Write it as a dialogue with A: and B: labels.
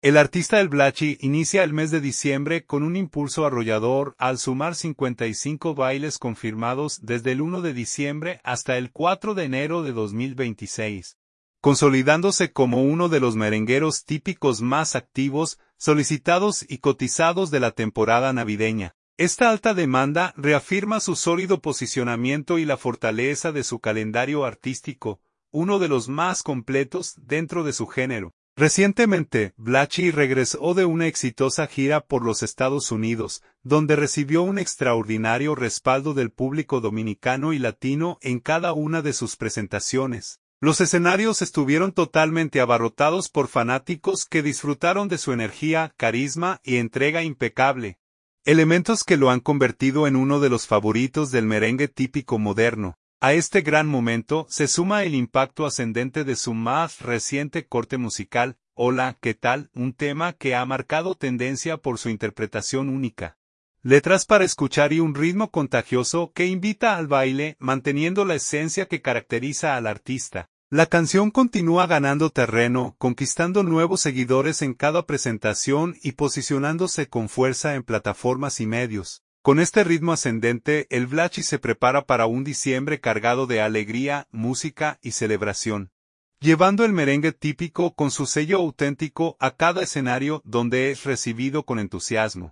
A: El artista El Blachi inicia el mes de diciembre con un impulso arrollador al sumar 55 bailes confirmados desde el 1 de diciembre hasta el 4 de enero de 2026, consolidándose como uno de los merengueros típicos más activos, solicitados y cotizados de la temporada navideña. Esta alta demanda reafirma su sólido posicionamiento y la fortaleza de su calendario artístico, uno de los más completos dentro de su género. Recientemente, Blachi regresó de una exitosa gira por los Estados Unidos, donde recibió un extraordinario respaldo del público dominicano y latino en cada una de sus presentaciones. Los escenarios estuvieron totalmente abarrotados por fanáticos que disfrutaron de su energía, carisma y entrega impecable. Elementos que lo han convertido en uno de los favoritos del merengue típico moderno. A este gran momento se suma el impacto ascendente de su más reciente corte musical, Hola, ¿qué tal?, un tema que ha marcado tendencia por su interpretación única. Letras para escuchar y un ritmo contagioso que invita al baile, manteniendo la esencia que caracteriza al artista. La canción continúa ganando terreno, conquistando nuevos seguidores en cada presentación y posicionándose con fuerza en plataformas y medios. Con este ritmo ascendente, el Blachi se prepara para un diciembre cargado de alegría, música y celebración, llevando el merengue típico con su sello auténtico a cada escenario donde es recibido con entusiasmo.